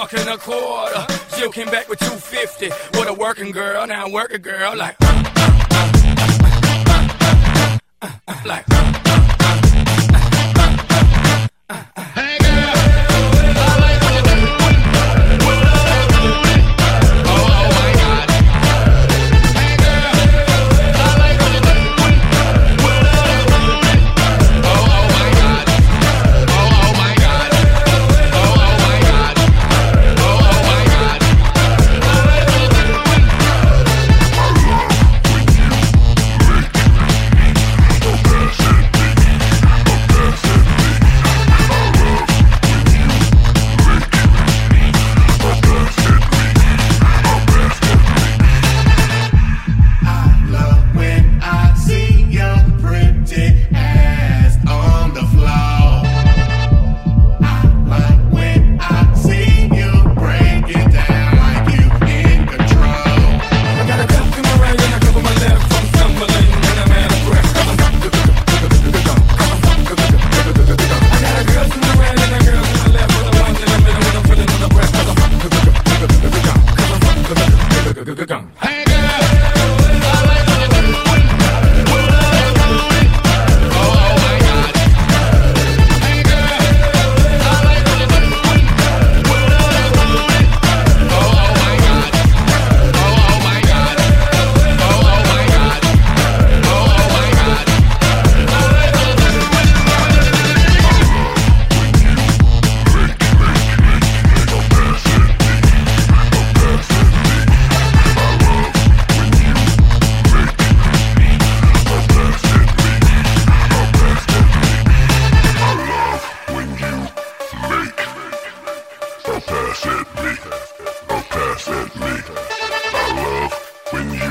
and a quarter. Jill came back with 250. What a working girl, now work a girl like. Like. Hey girl, I like what you do. Oh my God. Hey girl, I like what you do. Oh my God. Oh my God. Oh my God. Oh my God. I like what you do. Pass at me. I love when you